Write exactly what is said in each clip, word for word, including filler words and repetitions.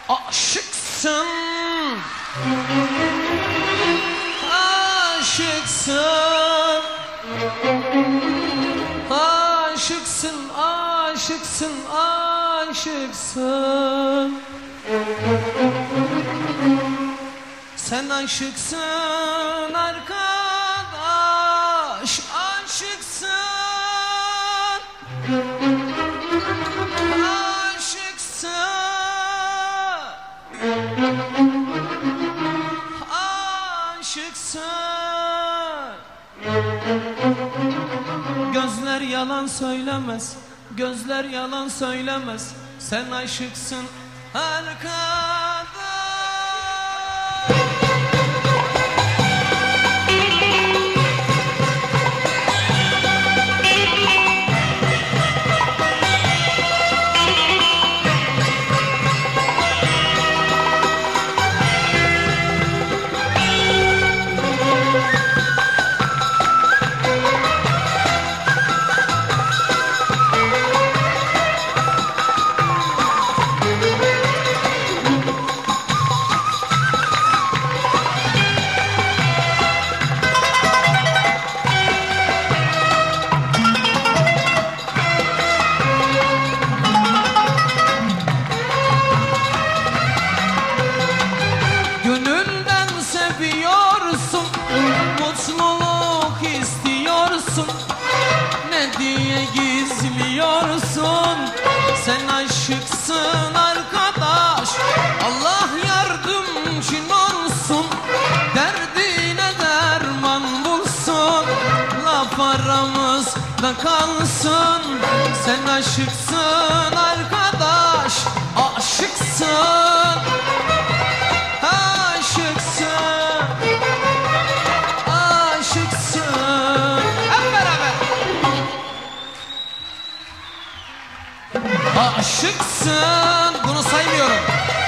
Aşıksın, aşıksın, aşıksın, aşıksın, aşıksın. Sen aşıksın arkadaş, aşıksın, aşıksın, aşıksın. Gözler yalan söylemez, gözler yalan söylemez. Sen aşıksın arkadaş. Mutluluk istiyorsun, ne diye gizliyorsun? Sen aşıksın arkadaş, Allah yardımcın olsun. Derdine derman bulsun, laf aramızda kalsın. Sen aşıksın arkadaş, aşıksın, aşıksın. Aşıksın, bunu saymıyorum.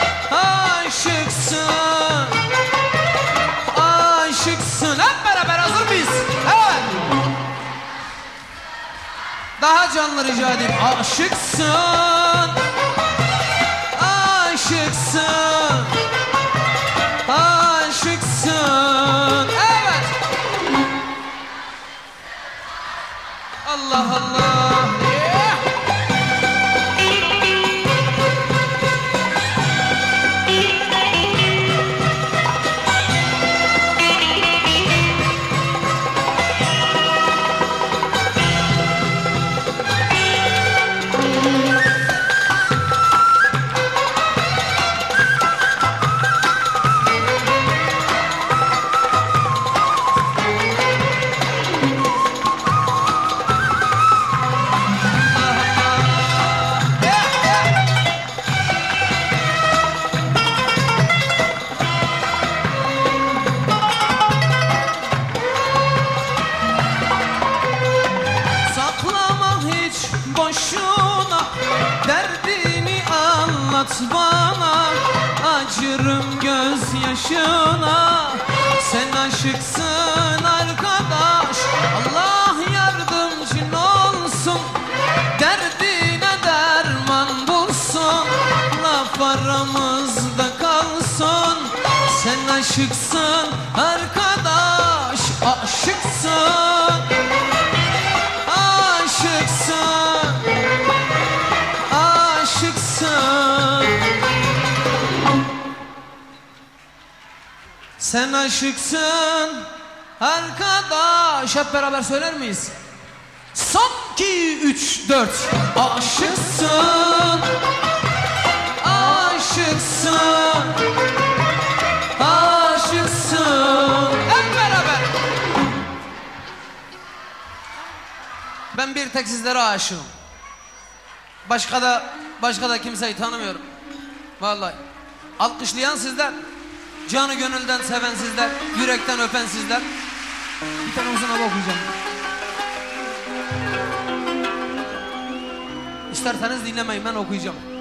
Aşıksın, aşıksın. Hep beraber hazır mıyız? Evet. Daha canlı rica edeyim. Aşıksın, aşıksın, aşıksın. Evet. Allah Allah. Boşuna derdini anlat bana, acırım gözyaşına. Sen aşıksın arkadaş, Allah yardımcın olsun. Derdine derman bulsun, laf aramızda kalsın. Sen aşıksın arkadaş, aşıksın, aşıksın, aşıksın. Sen aşıksın arkadaş. Hep beraber söyler miyiz? Son iki, üç, dört. Aşıksın, aşıksın, aşıksın. Hep beraber. Ben bir tek sizlere aşığım. Başka da başka da kimseyi tanımıyorum. Vallahi. Alkışlayan sizler, canı gönülden seven sizler, yürekten öpen sizler. Bir tane uzun hava okuyacağım. İsterseniz dinlemeyin, ben okuyacağım.